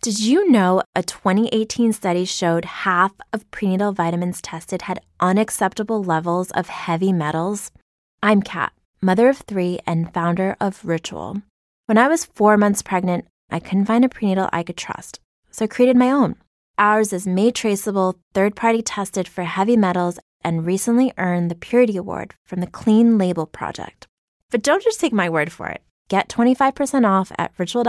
Did you know a 2018 study showed half of prenatal vitamins tested had unacceptable levels of heavy metals? I'm Kat, mother of 3 and founder of Ritual. When I was 4 months pregnant, I couldn't find a prenatal I could trust, so I created my own. Ours is made traceable, third-party tested for heavy metals, and recently earned the Purity Award from the Clean Label Project. But don't just take my word for it. Get 25% off at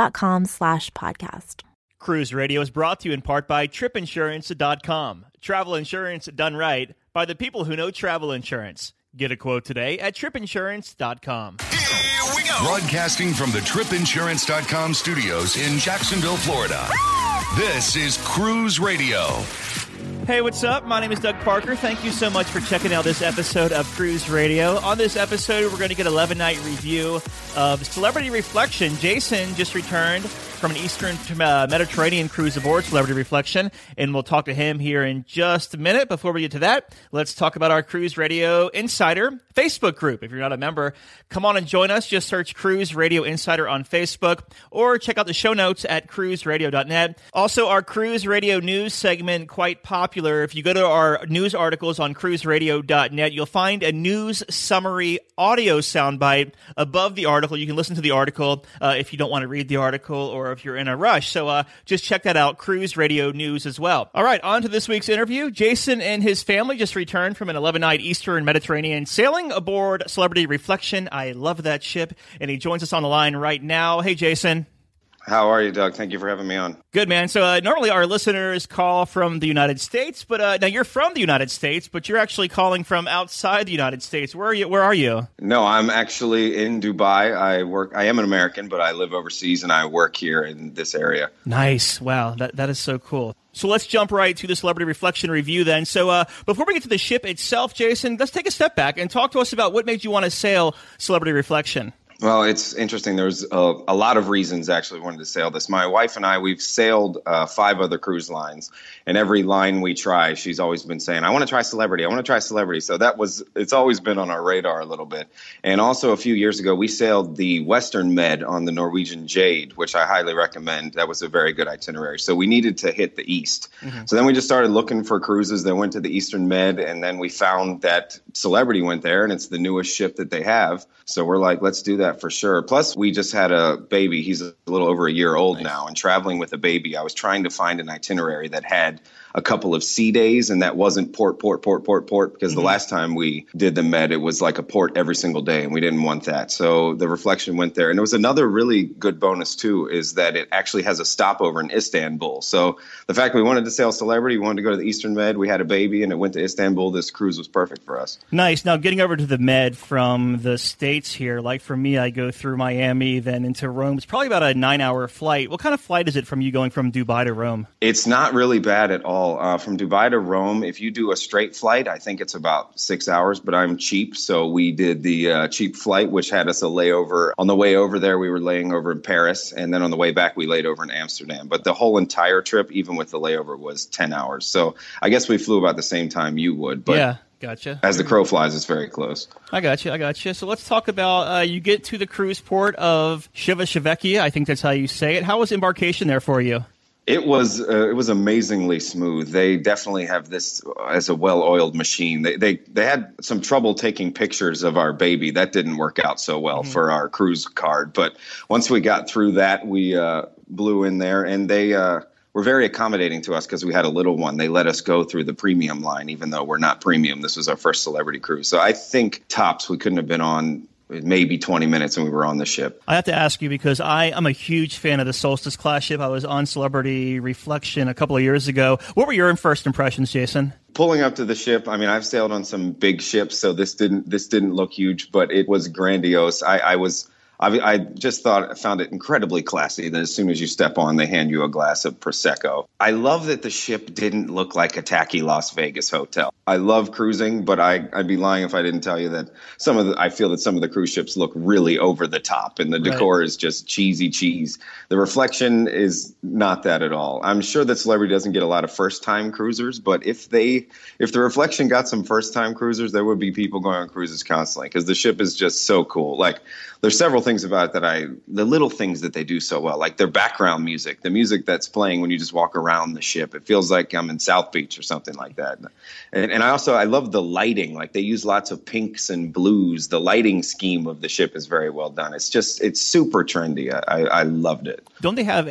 ritual.com/podcast. Cruise Radio is brought to you in part by tripinsurance.com. Travel insurance done right by the people who know travel insurance. Get a quote today at tripinsurance.com. Here we go. Broadcasting from the tripinsurance.com studios in Jacksonville, Florida. This is Cruise Radio. Hey, what's up? My name is Doug Parker. Thank you so much for checking out this episode of Cruise Radio. On this episode, we're going to get an 11-night review of Celebrity Reflection. Jason just returned from an Eastern Mediterranean cruise aboard Celebrity Reflection, and we'll talk to him here in just a minute. Before we get to that, let's talk about our Cruise Radio Insider Facebook group. If you're not a member, come on and join us. Just search Cruise Radio Insider on Facebook, or check out the show notes at cruiseradio.net. Also, our Cruise Radio News segment, quite popular. If you go to our news articles on cruiseradio.net, you'll find a news summary audio soundbite above the article. You can listen to the article if you don't want to read the article or if you're in a rush. So just check that out, Cruise Radio News as well. All right, on to this week's interview. Jason and his family just returned from an 11-night Eastern Mediterranean sailing aboard Celebrity Reflection. I love that ship, and he joins us on the line right now. Hey, Jason. How are you, Doug? Thank you for having me on. Good, man. So normally our listeners call from the United States, but now you're from the United States, but you're actually calling from outside the United States. Where are you? No, I'm actually in Dubai. I am an American, but I live overseas, and I work here in this area. Nice. Wow, that is so cool. So let's jump right to the Celebrity Reflection review then. So before we get to the ship itself, Jason, let's take a step back and talk to us about what made you want to sail Celebrity Reflection. Well, it's interesting. There's a lot of reasons actually wanted to sail this. My wife and I, we've sailed 5 other cruise lines, and every line we try, she's always been saying, I want to try Celebrity. I want to try Celebrity. So it's always been on our radar a little bit. And also a few years ago, we sailed the Western Med on the Norwegian Jade, which I highly recommend. That was a very good itinerary. So we needed to hit the East. Mm-hmm. So then we just started looking for cruises that went to the Eastern Med, and then we found that Celebrity went there, and it's the newest ship that they have. So we're like, let's do that for sure. Plus, we just had a baby. He's a little over a year old now. And traveling with a baby, I was trying to find an itinerary that had a couple of sea days, and that wasn't port, because the last time we did the Med, it was like a port every single day, and we didn't want that. So the Reflection went there. And there was another really good bonus, too, is that it actually has a stopover in Istanbul. So the fact we wanted to sail Celebrity, we wanted to go to the Eastern Med, we had a baby, and it went to Istanbul. This cruise was perfect for us. Nice. Now, getting over to the Med from the States here, like for me, I go through Miami, then into Rome. It's probably about a 9-hour flight. What kind of flight is it from you going from Dubai to Rome? It's not really bad at all. From Dubai to Rome, if you do a straight flight, I think it's about 6 hours, but I'm cheap. So we did the cheap flight, which had us a layover. On the way over there, we were laying over in Paris. And then on the way back, we laid over in Amsterdam. But the whole entire trip, even with the layover, was 10 hours. So I guess we flew about the same time you would. But yeah. Gotcha. As the crow flies, it's very close. I got you. So let's talk about, you get to the cruise port of Civitavecchia. I think that's how you say it. How was embarkation there for you? It was amazingly smooth. They definitely have this as a well-oiled machine. They had some trouble taking pictures of our baby. That didn't work out so well for our cruise card. But once we got through that, we blew in there, and they were very accommodating to us because we had a little one. They let us go through the premium line, even though we're not premium. This was our first Celebrity cruise. So I think tops we couldn't have been on maybe 20 minutes and we were on the ship. I have to ask you because I'm a huge fan of the Solstice class ship. I was on Celebrity Reflection a couple of years ago. What were your first impressions, Jason? Pulling up to the ship, I mean, I've sailed on some big ships, so this didn't look huge, but it was grandiose. I just found it incredibly classy that as soon as you step on, they hand you a glass of Prosecco. I love that the ship didn't look like a tacky Las Vegas hotel. I love cruising, but I'd be lying if I didn't tell you that I feel that some of the cruise ships look really over the top, and the decor is just cheesy cheese. The Reflection is not that at all. I'm sure that Celebrity doesn't get a lot of first-time cruisers, but if the Reflection got some first-time cruisers, there would be people going on cruises constantly because the ship is just so cool. Like, there's several things about it the little things that they do so well, like their background music, the music that's playing when you just walk around the ship. It feels like I'm in South Beach or something like that. And I love the lighting. Like they use lots of pinks and blues. The lighting scheme of the ship is very well done. It's super trendy. I loved it. Don't they have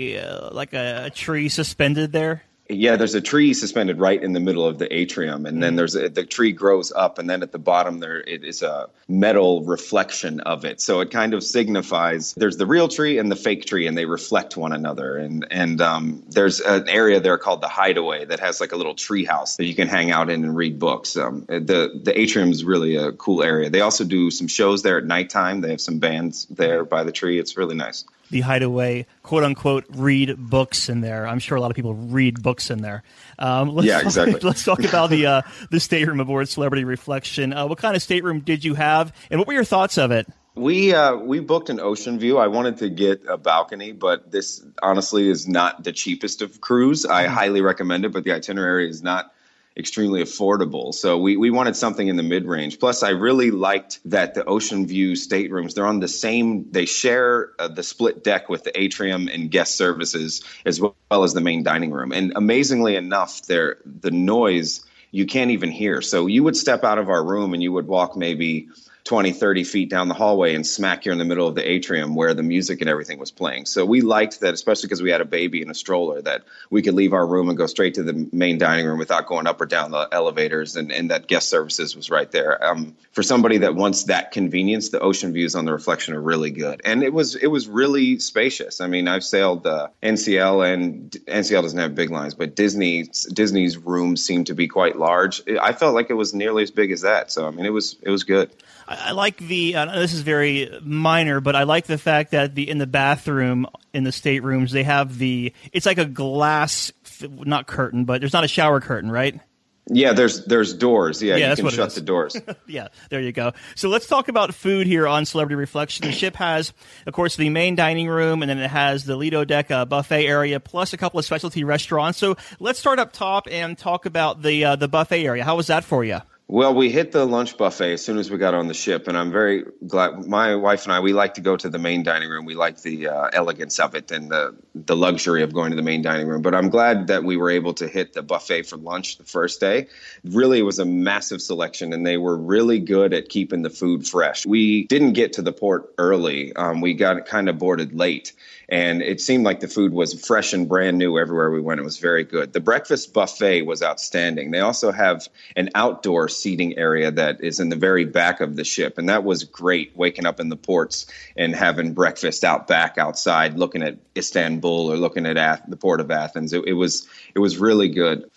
a tree suspended there? Yeah, there's a tree suspended right in the middle of the atrium, and then the tree grows up, and then at the bottom there it is a metal reflection of it. So it kind of signifies there's the real tree and the fake tree, and they reflect one another. And there's an area there called the Hideaway that has like a little tree house that you can hang out in and read books. The atrium is really a cool area. They also do some shows there at nighttime. They have some bands there by the tree. It's really nice. The Hideaway, quote unquote, read books in there. I'm sure a lot of people read books in there. Exactly. Let's talk about the stateroom aboard Celebrity Reflection. What kind of stateroom did you have, and what were your thoughts of it? We booked an ocean view. I wanted to get a balcony, but this honestly is not the cheapest of cruise. I highly recommend it, but the itinerary is not extremely affordable. So we wanted something in the mid-range. Plus, I really liked that the ocean view staterooms, they're on they share the split deck with the atrium and guest services as well as the main dining room. And amazingly enough, the noise you can't even hear. So you would step out of our room and you would walk maybe 20, 30 feet down the hallway and smack you in the middle of the atrium where the music and everything was playing. So we liked that, especially because we had a baby in a stroller, that we could leave our room and go straight to the main dining room without going up or down the elevators, and that guest services was right there. For somebody that wants that convenience, the ocean views on the Reflection are really good. And it was really spacious. I mean, I've sailed NCL, and NCL doesn't have big lines, but Disney's rooms seem to be quite large. I felt like it was nearly as big as that. So, I mean, it was good. I like this is very minor, but I like the fact that in the bathroom, in the staterooms, they have it's like a glass, not curtain, but there's not a shower curtain, right? Yeah, there's doors. Yeah, you that's can shut the doors. Yeah, there you go. So let's talk about food here on Celebrity Reflection. The ship has, of course, the main dining room, and then it has the Lido Deck buffet area, plus a couple of specialty restaurants. So let's start up top and talk about the buffet area. How was that for you? Well, we hit the lunch buffet as soon as we got on the ship, and I'm very glad. My wife and I, we like to go to the main dining room. We like the elegance of it and the luxury of going to the main dining room. But I'm glad that we were able to hit the buffet for lunch the first day. Really, it was a massive selection, and they were really good at keeping the food fresh. We didn't get to the port early. We got kind of boarded late. And it seemed like the food was fresh and brand new everywhere we went. It was very good. The breakfast buffet was outstanding. They also have an outdoor seating area that is in the very back of the ship. And that was great, waking up in the ports and having breakfast out back outside, looking at Istanbul or looking at the port of Athens. It was really good.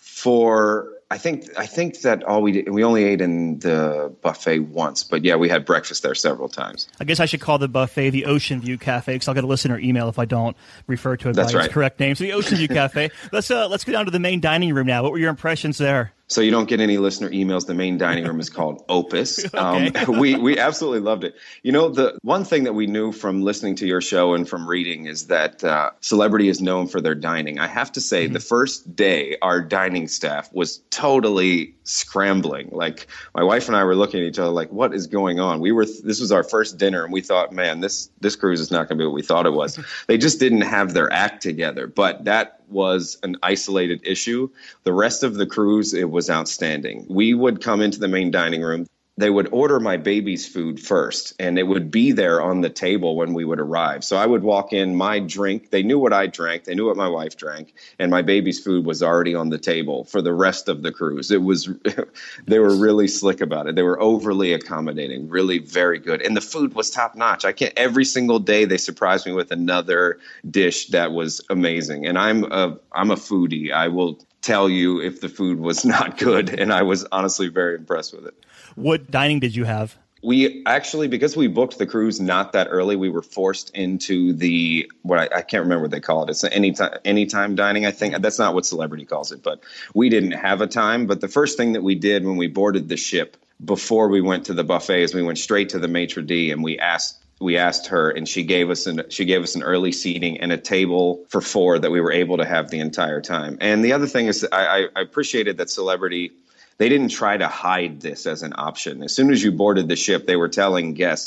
I think that all we only ate in the buffet once, but yeah, we had breakfast there several times. I guess I should call the buffet the Ocean View Cafe, because I'll get a listener email if I don't refer to it by its correct name. So the Ocean View Cafe. Let's go down to the main dining room now. What were your impressions there? So you don't get any listener emails. The main dining room is called Opus. Okay. We absolutely loved it. You know, the one thing that we knew from listening to your show and from reading is that Celebrity is known for their dining. I have to say, the first day, our dining staff was totally scrambling. Like, my wife and I were looking at each other like, what is going on? This was our first dinner, and we thought, man, this cruise is not going to be what we thought it was. They just didn't have their act together. But that was an isolated issue. The rest of the cruise, it was outstanding. We would come into the main dining room. They would order my baby's food first, and it would be there on the table when we would arrive. So I would walk in, my drink, they knew what I drank, they knew what my wife drank, and my baby's food was already on the table for the rest of the cruise. They were really slick about it. They were overly accommodating, really very good. And the food was top notch. Every single day they surprised me with another dish that was amazing. And I'm a foodie. I will tell you if the food was not good, and I was honestly very impressed with it. What dining did you have? We actually, because we booked the cruise not that early, we were forced into I can't remember what they call it. It's anytime dining, I think. That's not what Celebrity calls it, but we didn't have a time. But the first thing that we did when we boarded the ship before we went to the buffet is we went straight to the maitre d', and we asked her, and she gave us an early seating and a table for 4 that we were able to have the entire time. And the other thing is, I appreciated that Celebrity, they didn't try to hide this as an option. As soon as you boarded the ship, they were telling guests,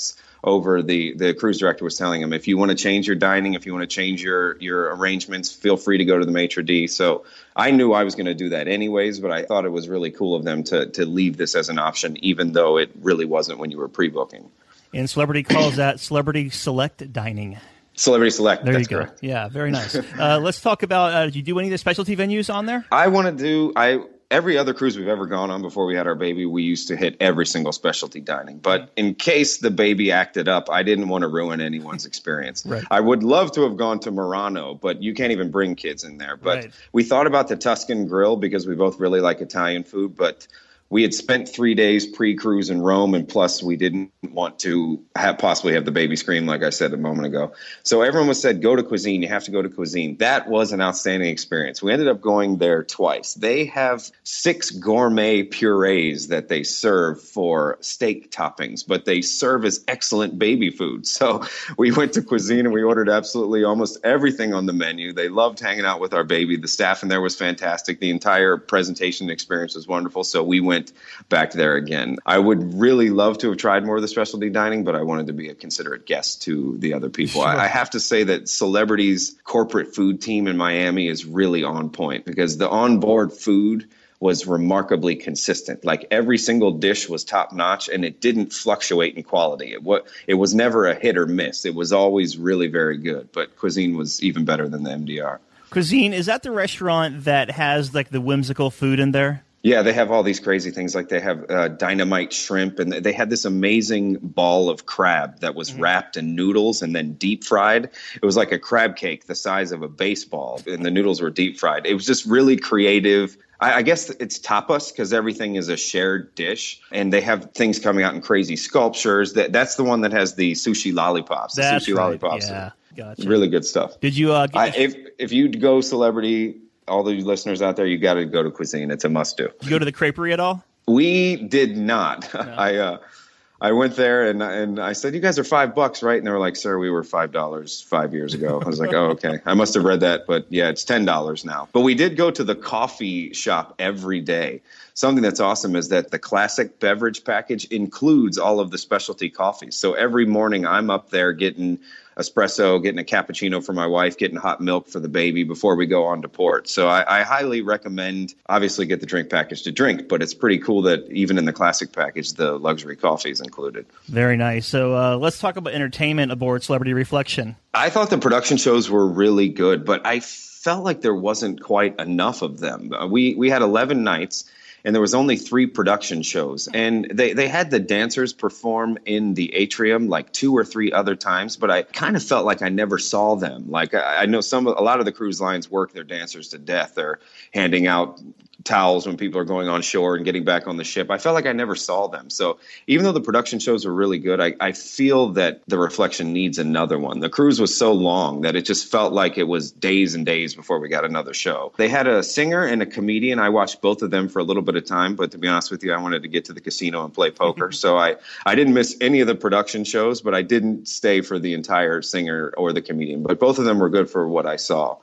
over, the cruise director was telling him, if you want to change your dining, if you want to change your arrangements, feel free to go to the maitre d'. So I knew I was going to do that anyways, but I thought it was really cool of them to leave this as an option, even though it really wasn't when you were pre-booking. And Celebrity calls that Celebrity Select Dining. Celebrity Select. There that's you go. Correct. Yeah, very nice. Let's talk about, do you do any of the specialty venues on there? I want to do, every other cruise we've ever gone on before we had our baby, we used to hit every single specialty dining. But in case the baby acted up, I didn't want to ruin anyone's experience. Right. I would love to have gone to Murano, but you can't even bring kids in there. But we thought about the Tuscan Grill because we both really like Italian food, but we had spent 3 days pre-cruise in Rome, and plus we didn't want to possibly have the baby scream, like I said a moment ago. So everyone was said, go to Cuisine. You have to go to Cuisine. That was an outstanding experience. We ended up going there twice. They have 6 gourmet purees that they serve for steak toppings, but they serve as excellent baby food. So we went to Cuisine and we ordered absolutely almost everything on the menu. They loved hanging out with our baby. The staff in there was fantastic. The entire presentation experience was wonderful. So we went back there again. I would really love to have tried more of the specialty dining, but I wanted to be a considerate guest to the other people. Sure. I have to say that Celebrity's corporate food team in Miami is really on point because the onboard food was remarkably consistent. Like every single dish was top notch and it didn't fluctuate in quality. It was never a hit or miss. It was always really very good, but Cuisine was even better than the MDR. Cuisine, is that the restaurant that has like the whimsical food in there? Yeah, they have all these crazy things. Like they have dynamite shrimp, and they had this amazing ball of crab that was wrapped in noodles and then deep fried. It was like a crab cake the size of a baseball, and the noodles were deep fried. It was just really creative. I guess it's tapas because everything is a shared dish, and they have things coming out in crazy sculptures. That's the one that has the sushi lollipops. That's sushi right. lollipops. Yeah, gotcha. Really good stuff. Did you? If you go Celebrity, all the listeners out there, you got to go to Cuisine. It's a must do. Did you go to the creperie at all? We did not. No. I went there and I said, you guys are $5, right? And they were like, sir, we were $5 5 years ago. I was like, oh, okay. I must have read that. But yeah, it's $10 now. But we did go to the coffee shop every day. Something that's awesome is that the classic beverage package includes all of the specialty coffees. So every morning I'm up there getting espresso, getting a cappuccino for my wife, getting hot milk for the baby before we go on to port. So I highly recommend, obviously, get the drink package to drink, but it's pretty cool that even in the classic package, the luxury coffee is included. Very nice. So let's talk about entertainment aboard Celebrity Reflection. I thought the production shows were really good, but I felt like there wasn't quite enough of them. We had 11 nights. And there was only 3 production shows. And they had the dancers perform in the atrium like 2 or 3 other times, but I kind of felt like I never saw them. Like I know a lot of the cruise lines work their dancers to death. They're handing out towels when people are going on shore and getting back on the ship. I felt like I never saw them. So even though the production shows were really good, I feel that the Reflection needs another one. The cruise was so long that it just felt like it was days and days before we got another show. They had a singer and a comedian. I watched both of them for a little bit of time, but to be honest with you, I wanted to get to the casino and play poker. So I didn't miss any of the production shows, but I didn't stay for the entire singer or the comedian. But both of them were good for what I saw.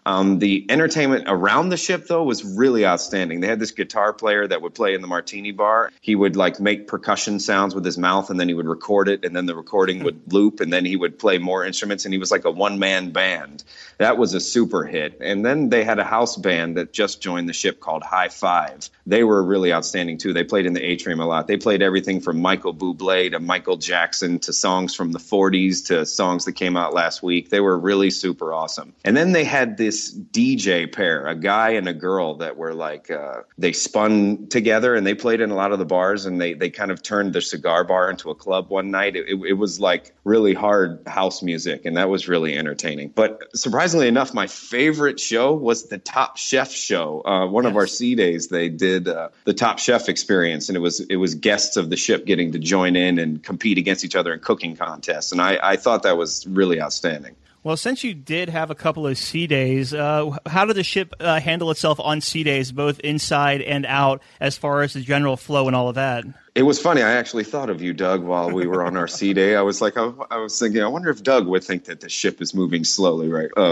The entertainment around the ship, though, was really outstanding. They had this guitar player that would play in the martini bar. He would like make percussion sounds with his mouth, and then he would record it, and then the recording would loop, and then he would play more instruments, and he was like a one-man band. That was a super hit. And then they had a house band that just joined the ship called High Five. They were really outstanding, too. They played in the atrium a lot. They played everything from Michael Bublé to Michael Jackson to songs from the 40s to songs that came out last week. They were really super awesome. And then they had this DJ pair, a guy and a girl that were like, they spun together and they played in a lot of the bars, and they kind of turned their cigar bar into a club one night. It was like really hard house music, and that was really entertaining. But surprisingly enough, my favorite show was the Top Chef show. One of our sea days, they did the Top Chef experience, and it was guests of the ship getting to join in and compete against each other in cooking contests. And I thought that was really outstanding. Well, since you did have a couple of sea days, how did the ship handle itself on sea days, both inside and out, as far as the general flow and all of that? It was funny. I actually thought of you, Doug, while we were on our sea day. I was thinking, I wonder if Doug would think that the ship is moving smoothly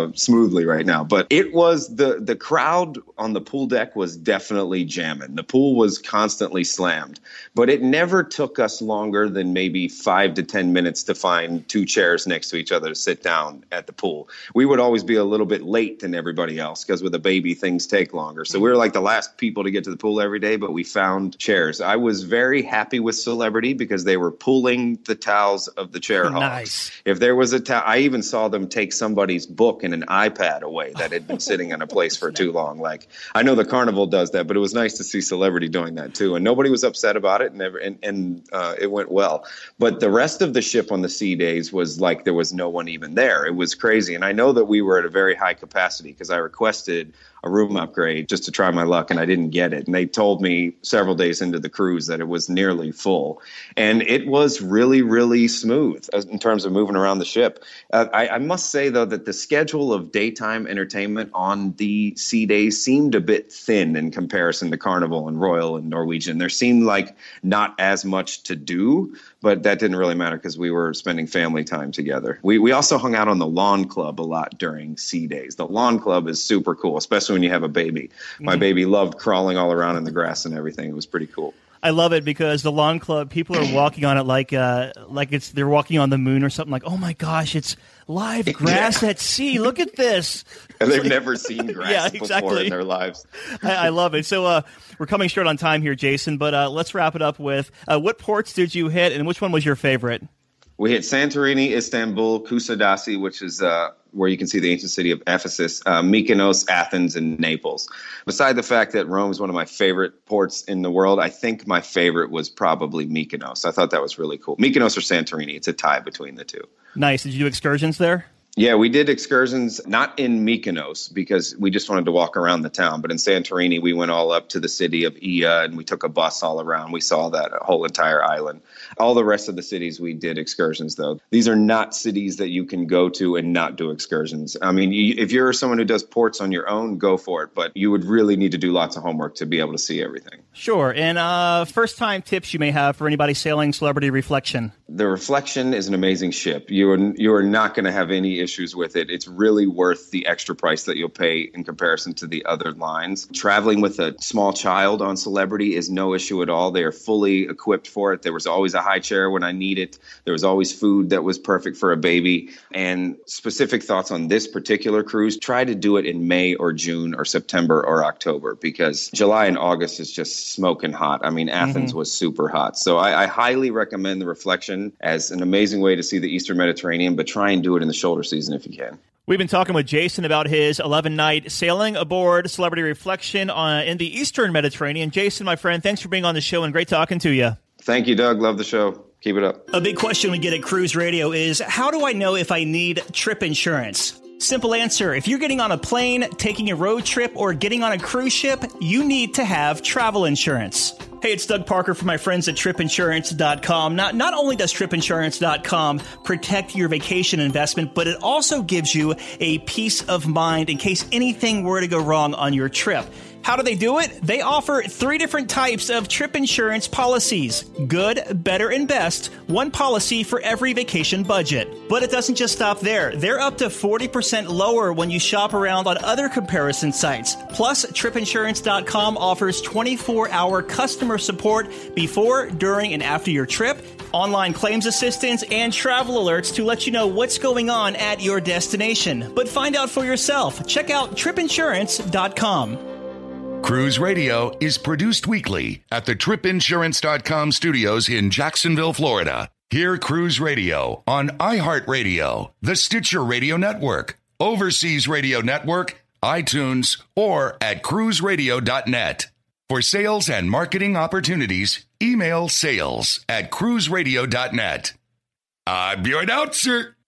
right now. But it was the crowd on the pool deck was definitely jamming. The pool was constantly slammed, but it never took us longer than maybe 5 to 10 minutes to find 2 chairs next to each other to sit down at the pool. We would always be a little bit late than everybody else because with a baby, things take longer. So we were like the last people to get to the pool every day, but we found chairs. I was very happy with Celebrity because they were pulling the towels of the chair hogs. Nice. If there was a towel, I even saw them take somebody's book and an iPad away that had been sitting in a place for too long. Like, I know the Carnival does that, but it was nice to see Celebrity doing that too. And nobody was upset about it, and it went well. But the rest of the ship on the sea days was like there was no one even there. It was crazy. And I know that we were at a very high capacity because I requested a room upgrade just to try my luck, and I didn't get it. And they told me several days into the cruise that it was nearly full. And it was really, really smooth in terms of moving around the ship. I must say, though, that the schedule of daytime entertainment on the sea days seemed a bit thin in comparison to Carnival and Royal and Norwegian. There seemed like not as much to do, but that didn't really matter because we were spending family time together. We also hung out on the lawn club a lot during sea days. The lawn club is super cool, especially when you have a baby. My baby loved crawling all around in the grass and everything. It was pretty cool. I love it because the lawn club, people are walking on it like they're walking on the moon or something. Like, oh my gosh, it's live grass at sea. Look at this. And they've never seen grass before in their lives. I love it. So we're coming short on time here, Jason, but let's wrap it up with what ports did you hit and which one was your favorite? We hit Santorini, Istanbul, Kusadasi, which is where you can see the ancient city of Ephesus, Mykonos, Athens, and Naples. Beside the fact that Rome is one of my favorite ports in the world, I think my favorite was probably Mykonos. I thought that was really cool. Mykonos or Santorini, it's a tie between the two. Nice. Did you do excursions there? Yeah, we did excursions, not in Mykonos because we just wanted to walk around the town. But in Santorini, we went all up to the city of Ia and we took a bus all around. We saw that whole entire island. All the rest of the cities, we did excursions, though. These are not cities that you can go to and not do excursions. I mean, if you're someone who does ports on your own, go for it. But you would really need to do lots of homework to be able to see everything. Sure. And first-time tips you may have for anybody sailing Celebrity Reflection? The Reflection is an amazing ship. You are not going to have any issues with it. It's really worth the extra price that you'll pay in comparison to the other lines. Traveling with a small child on Celebrity is no issue at all. They are fully equipped for it. There was always a high chair when I need it. There was always food that was perfect for a baby. And specific thoughts on this particular cruise, try to do it in May or June or September or October because July and August is just smoking hot. I mean, Athens was super hot. So I highly recommend the Reflection as an amazing way to see the Eastern Mediterranean, but try and do it in the shoulder season if you can. We've been talking with Jason about his 11-night sailing aboard Celebrity Reflection in the Eastern Mediterranean. Jason, my friend, thanks for being on the show and great talking to you. Thank you, Doug. Love the show. Keep it up. A big question we get at Cruise Radio is, how do I know if I need trip insurance? Simple answer. If you're getting on a plane, taking a road trip, or getting on a cruise ship, you need to have travel insurance. Hey, it's Doug Parker from my friends at tripinsurance.com. Not only does tripinsurance.com protect your vacation investment, but it also gives you a peace of mind in case anything were to go wrong on your trip. How do they do it? They offer 3 different types of trip insurance policies. Good, better, and best. One policy for every vacation budget. But it doesn't just stop there. They're up to 40% lower when you shop around on other comparison sites. Plus, tripinsurance.com offers 24-hour customer support before, during, and after your trip, online claims assistance, and travel alerts to let you know what's going on at your destination. But find out for yourself. Check out tripinsurance.com. Cruise Radio is produced weekly at the tripinsurance.com studios in Jacksonville, Florida. Hear Cruise Radio on iHeartRadio, the Stitcher Radio Network, Overseas Radio Network, iTunes, or at cruiseradio.net. For sales and marketing opportunities, email sales@cruiseradio.net. I'm your announcer,